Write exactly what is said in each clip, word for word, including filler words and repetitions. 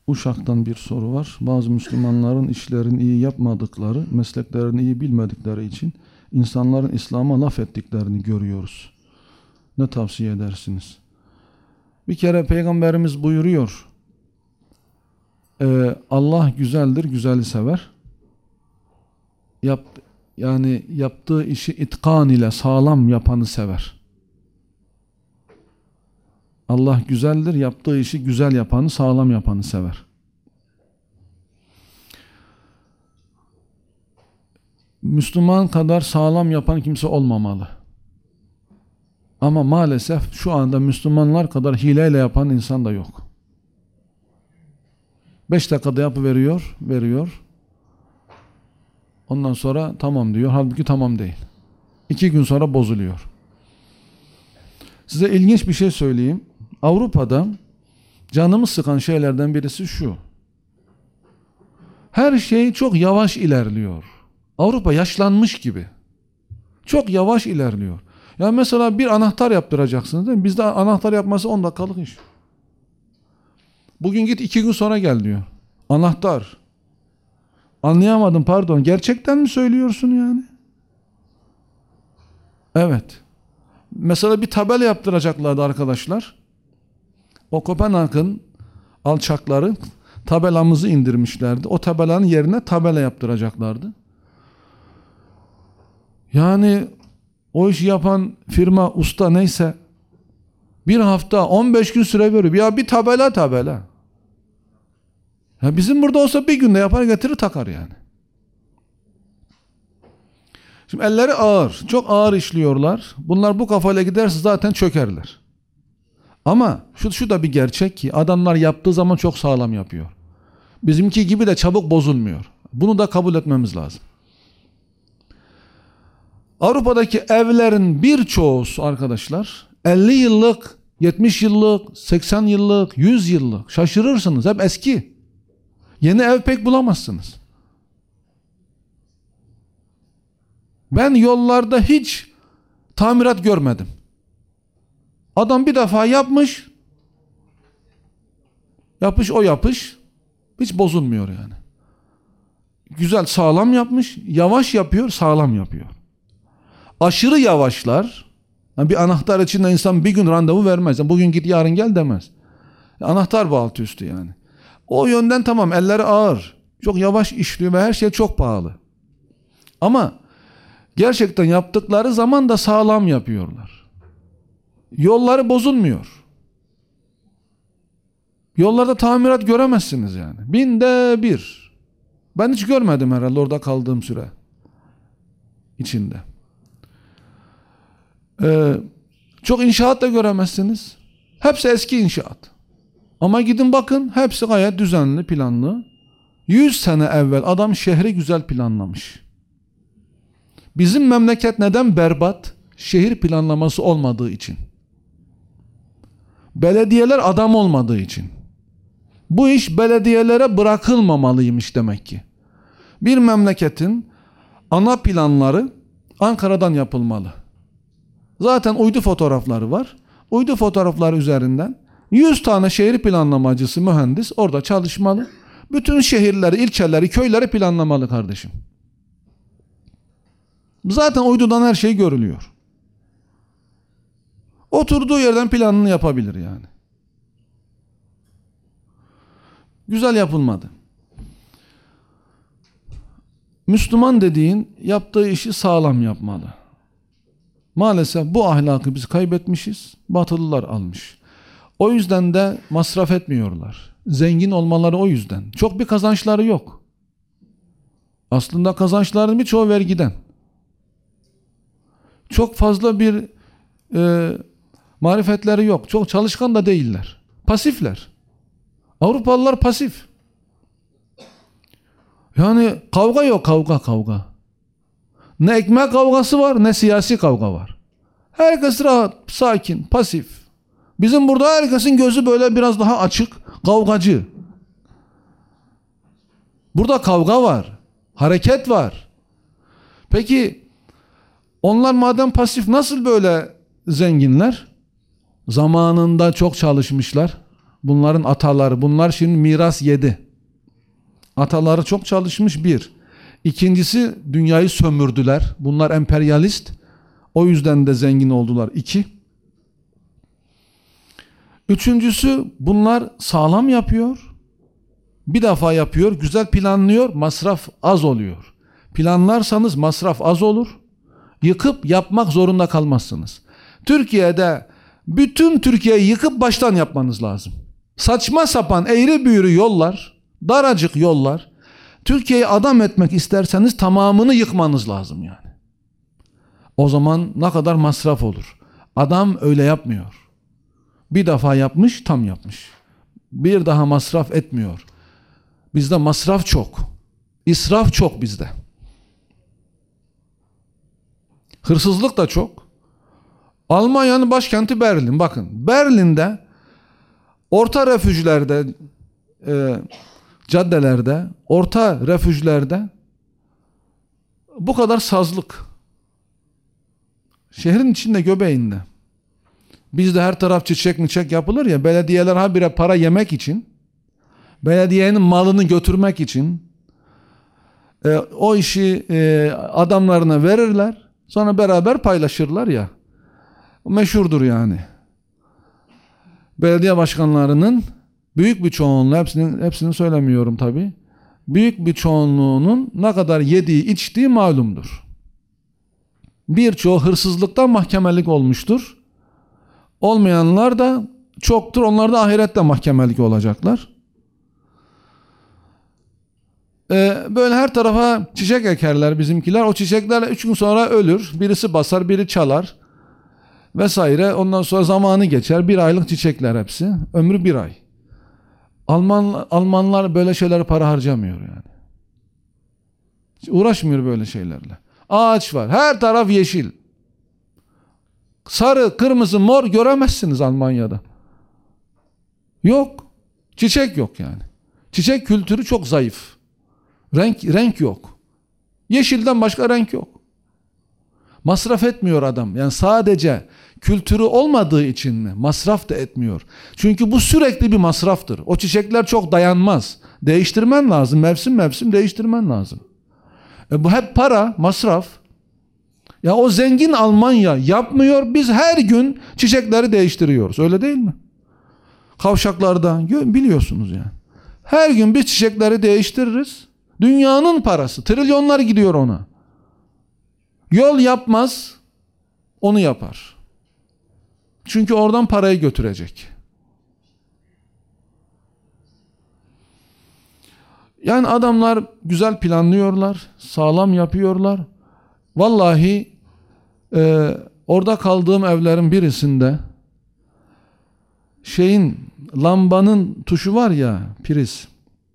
Uşak'tan bir soru var. Bazı Müslümanların işlerini iyi yapmadıkları, mesleklerini iyi bilmedikleri için insanların İslam'a laf ettiklerini görüyoruz. Ne tavsiye edersiniz? Bir kere Peygamberimiz buyuruyor. E, Allah güzeldir, güzeli sever. Yap, yani yaptığı işi itkan ile sağlam yapanı sever. Allah güzeldir, yaptığı işi güzel yapanı, sağlam yapanı sever. Müslüman kadar sağlam yapan kimse olmamalı. Ama maalesef şu anda Müslümanlar kadar hileyle yapan insan da yok. Beş dakikada yapıveriyor, veriyor. Ondan sonra tamam diyor. Halbuki tamam değil. İki gün sonra bozuluyor. Size ilginç bir şey söyleyeyim. Avrupa'da canımı sıkan şeylerden birisi şu. Her şey çok yavaş ilerliyor. Avrupa yaşlanmış gibi. Çok yavaş ilerliyor. Ya mesela bir anahtar yaptıracaksınız değil mi? Bizde anahtar yapması on dakikalık iş. Bugün git iki gün sonra gel diyor. Anahtar. Anlayamadım, pardon. Gerçekten mi söylüyorsun yani? Evet. Mesela bir tabela yaptıracaklardı arkadaşlar. O Kopenhag'ın alçakları tabelamızı indirmişlerdi. O tabelanın yerine tabela yaptıracaklardı. Yani o işi yapan firma, usta neyse bir hafta on beş gün süre veriyor. Ya bir tabela tabela. Ya bizim burada olsa bir günde yapar getirir takar yani. Şimdi elleri ağır. Çok ağır işliyorlar. Bunlar bu kafayla giderse zaten çökerler. Ama şu, şu da bir gerçek ki adamlar yaptığı zaman çok sağlam yapıyor. Bizimki gibi de çabuk bozulmuyor. Bunu da kabul etmemiz lazım. Avrupa'daki evlerin birçoğusu arkadaşlar elli yıllık, yetmiş yıllık, seksen yıllık, yüz yıllık. Şaşırırsınız. Hep eski. Yeni ev pek bulamazsınız. Ben yollarda hiç tamirat görmedim. Adam bir defa yapmış, yapış o yapış, hiç bozulmuyor yani. Güzel, sağlam yapmış, yavaş yapıyor, sağlam yapıyor. Aşırı yavaşlar, yani bir anahtar için de insan bir gün randevu vermez. Yani bugün git yarın gel demez. Anahtar bu altı üstü yani. O yönden tamam, elleri ağır, çok yavaş işliyor ve her şey çok pahalı. Ama gerçekten yaptıkları zaman da sağlam yapıyorlar. Yolları bozulmuyor. Yollarda tamirat göremezsiniz yani. Binde bir. Ben hiç görmedim herhalde orada kaldığım süre içinde. Ee, çok inşaat da göremezsiniz. Hepsi eski inşaat. Ama gidin bakın, hepsi gayet düzenli, planlı. Yüz sene evvel adam şehri güzel planlamış. Bizim memleket neden berbat? Şehir planlaması olmadığı için. Belediyeler adam olmadığı için. Bu iş belediyelere bırakılmamalıymış demek ki. Bir memleketin ana planları Ankara'dan yapılmalı. Zaten uydu fotoğrafları var. Uydu fotoğrafları üzerinden yüz tane şehir planlamacısı, mühendis orada çalışmalı. Bütün şehirleri, ilçeleri, köyleri planlamalı kardeşim. Zaten uydudan her şey görülüyor. Oturduğu yerden planını yapabilir yani. Güzel yapılmadı. Müslüman dediğin yaptığı işi sağlam yapmalı. Maalesef bu ahlakı biz kaybetmişiz. Batılılar almış. O yüzden de masraf etmiyorlar. Zengin olmaları o yüzden. Çok bir kazançları yok. Aslında kazançlarının birçoğu vergiden. Çok fazla bir e, marifetleri yok. Çok çalışkan da değiller. Pasifler. Avrupalılar pasif. Yani kavga yok, kavga kavga. Ne ekmek kavgası var, ne siyasi kavga var. Herkes rahat, sakin, pasif. Bizim burada herkesin gözü böyle biraz daha açık, kavgacı. Burada kavga var, hareket var. Peki onlar madem pasif nasıl böyle zenginler? Zamanında çok çalışmışlar. Bunların ataları. Bunlar şimdi miras yedi. Ataları çok çalışmış bir. İkincisi dünyayı sömürdüler. Bunlar emperyalist. O yüzden de zengin oldular. İki. Üçüncüsü bunlar sağlam yapıyor. Bir defa yapıyor, güzel planlıyor, masraf az oluyor. Planlarsanız masraf az olur. Yıkıp yapmak zorunda kalmazsınız. Türkiye'de bütün Türkiye'yi yıkıp baştan yapmanız lazım. Saçma sapan eğri büğrü yollar, daracık yollar. Türkiye'yi adam etmek isterseniz tamamını yıkmanız lazım yani. O zaman ne kadar masraf olur. Adam öyle yapmıyor. Bir defa yapmış, tam yapmış. Bir daha masraf etmiyor. Bizde masraf çok. İsraf çok bizde. Hırsızlık da çok. Almanya'nın başkenti Berlin. Bakın Berlin'de orta refüjlerde, e, caddelerde, orta refüjlerde bu kadar sazlık. Şehrin içinde, göbeğinde. Bizde her taraf çiçek miçek yapılır ya, belediyeler habire para yemek için, belediyenin malını götürmek için e, o işi e, adamlarına verirler, sonra beraber paylaşırlar ya. Meşhurdur yani. Belediye başkanlarının büyük bir çoğunluğu, hepsini, hepsini söylemiyorum tabii, büyük bir çoğunluğunun ne kadar yediği içtiği malumdur. Birçoğu hırsızlıktan mahkemelik olmuştur. Olmayanlar da çoktur. Onlar da ahirette mahkemelik olacaklar. Ee, böyle her tarafa çiçek ekerler bizimkiler. O çiçekler üç gün sonra ölür. Birisi basar, biri çalar vesaire. Ondan sonra zamanı geçer. Bir aylık çiçekler hepsi. Ömrü bir ay. Alman Almanlar böyle şeylere para harcamıyor yani. Hiç uğraşmıyor böyle şeylerle. Ağaç var. Her taraf yeşil. Sarı, kırmızı, mor göremezsiniz Almanya'da. Yok. Çiçek yok yani. Çiçek kültürü çok zayıf. Renk renk yok. Yeşilden başka renk yok. Masraf etmiyor adam. Yani sadece kültürü olmadığı için mi? Masraf da etmiyor. Çünkü bu sürekli bir masraftır. O çiçekler çok dayanmaz. Değiştirmen lazım. Mevsim mevsim değiştirmen lazım. E bu hep para, masraf. Ya o zengin Almanya yapmıyor. Biz her gün çiçekleri değiştiriyoruz. Öyle değil mi? Kavşaklarda biliyorsunuz yani. Her gün biz çiçekleri değiştiririz. Dünyanın parası. Trilyonlar gidiyor ona. Yol yapmaz. Onu yapar. Çünkü oradan parayı götürecek. Yani adamlar güzel planlıyorlar. Sağlam yapıyorlar. Vallahi e, orada kaldığım evlerin birisinde şeyin, lambanın tuşu var ya, priz,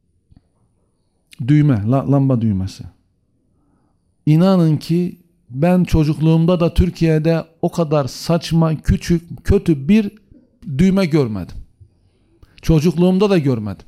düğme, la, lamba düğmesi. İnanın ki ben çocukluğumda da Türkiye'de o kadar saçma, küçük, kötü bir düğme görmedim. Çocukluğumda da görmedim.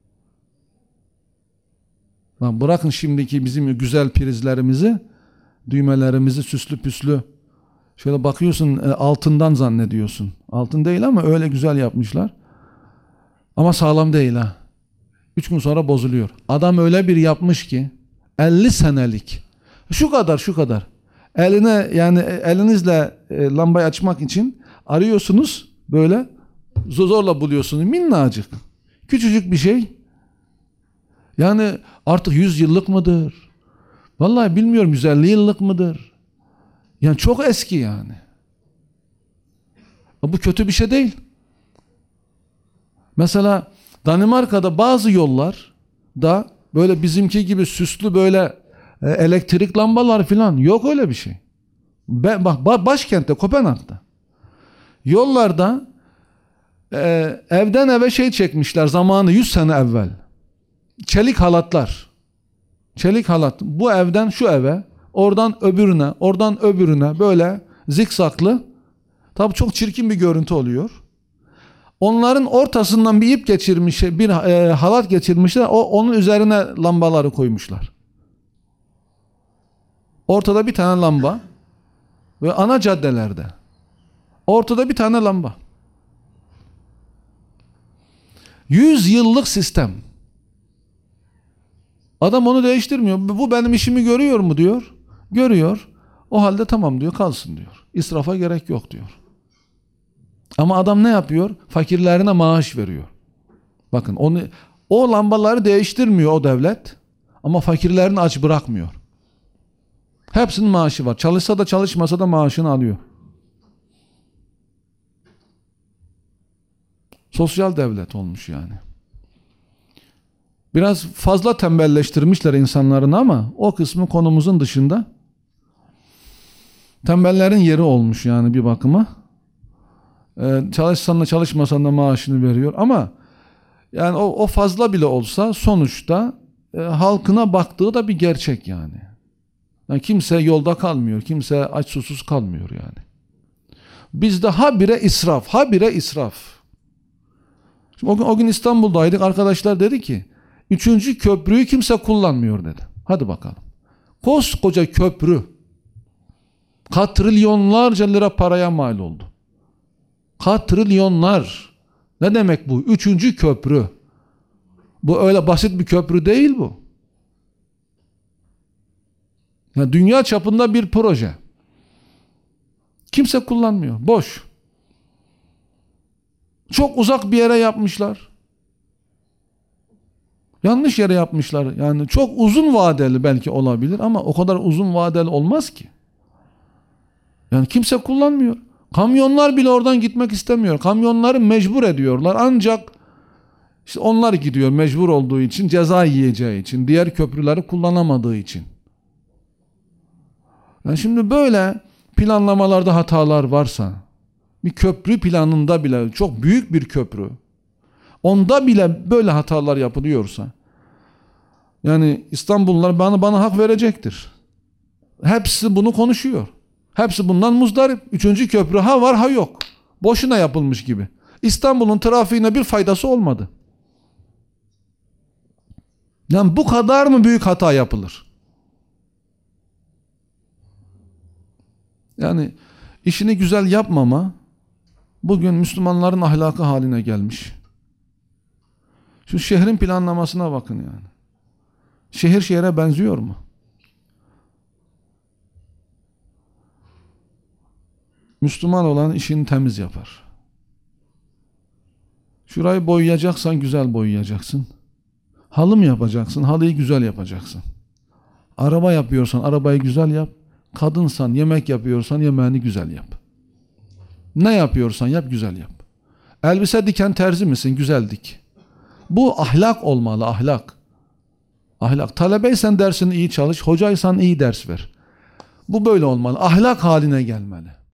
Lan bırakın şimdiki bizim güzel prizlerimizi, düğmelerimizi süslü püslü. Şöyle bakıyorsun, altından zannediyorsun. Altın değil ama öyle güzel yapmışlar. Ama sağlam değil ha. Üç gün sonra bozuluyor. Adam öyle bir yapmış ki elli senelik. Şu kadar şu kadar. Eline yani elinizle e, lambayı açmak için arıyorsunuz, böyle zorla buluyorsunuz. Minnacık. Küçücük bir şey. Yani artık yüz yıllık mıdır? Vallahi bilmiyorum, yüz elli yıllık mıdır? Yani çok eski yani. Bu kötü bir şey değil. Mesela Danimarka'da bazı yollar da böyle bizimki gibi süslü böyle e, elektrik lambalar falan yok, öyle bir şey. Ben, bak başkentte, Kopenhag'da yollarda e, evden eve şey çekmişler zamanı, yüz sene evvel. Çelik halatlar. Çelik halat. Bu evden şu eve, oradan öbürüne, oradan öbürüne böyle zikzaklı. Tabii çok çirkin bir görüntü oluyor. Onların ortasından bir ip geçirmiş, bir e, halat geçirmişler. O onun üzerine lambaları koymuşlar. Ortada bir tane lamba ve ana caddelerde ortada bir tane lamba. Yüz yıllık sistem. Adam onu değiştirmiyor. Bu benim işimi görüyor mu diyor. Görüyor. O halde tamam diyor, kalsın diyor. İsrafa gerek yok diyor. Ama adam ne yapıyor? Fakirlerine maaş veriyor. Bakın onu, o lambaları değiştirmiyor o devlet. Ama fakirlerini aç bırakmıyor. Hepsinin maaşı var. Çalışsa da çalışmasa da maaşını alıyor. Sosyal devlet olmuş yani. Biraz fazla tembelleştirmişler insanların ama o kısmı konumuzun dışında. Tembellerin yeri olmuş yani bir bakıma. Ee, çalışsan da çalışmasan da maaşını veriyor ama yani o, o fazla bile olsa sonuçta e, halkına baktığı da bir gerçek yani. Yani kimse yolda kalmıyor, kimse aç susuz kalmıyor yani. Bizde habire israf, habire israf. Şimdi o gün, o gün İstanbul'daydık, arkadaşlar dedi ki üçüncü köprüyü kimse kullanmıyor dedi. Hadi bakalım. Koskoca köprü katrilyonlarca lira paraya mal oldu. Katrilyonlar. Ne demek bu? Üçüncü köprü. Bu öyle basit bir köprü değil bu. Yani dünya çapında bir proje. Kimse kullanmıyor. Boş. Çok uzak bir yere yapmışlar. Yanlış yere yapmışlar. Yani çok uzun vadeli belki olabilir ama o kadar uzun vadeli olmaz ki. Yani kimse kullanmıyor. Kamyonlar bile oradan gitmek istemiyor. Kamyonları mecbur ediyorlar. Ancak işte onlar gidiyor mecbur olduğu için, ceza yiyeceği için, diğer köprüleri kullanamadığı için. Yani şimdi böyle planlamalarda hatalar varsa, bir köprü planında bile, çok büyük bir köprü, onda bile böyle hatalar yapılıyorsa, yani İstanbullular bana, bana hak verecektir. Hepsi bunu konuşuyor. Hepsi bundan muzdarip. Üçüncü köprü ha var ha yok. Boşuna yapılmış gibi. İstanbul'un trafiğine bir faydası olmadı. Yani bu kadar mı büyük hata yapılır? Yani işini güzel yapmama bugün Müslümanların ahlakı haline gelmiş. Şu şehrin planlamasına bakın yani. Şehir şehre benziyor mu? Müslüman olan işini temiz yapar. Şurayı boyayacaksan güzel boyayacaksın. Halı mı yapacaksın? Halıyı güzel yapacaksın. Araba yapıyorsan arabayı güzel yap. Kadınsan, yemek yapıyorsan yemeğini güzel yap. Ne yapıyorsan yap, güzel yap. Elbise diken terzi misin? Güzel dik. Bu ahlak olmalı, ahlak. Ahlak. Talebeysen dersini iyi çalış, hocaysan iyi ders ver. Bu böyle olmalı. Ahlak haline gelmeli.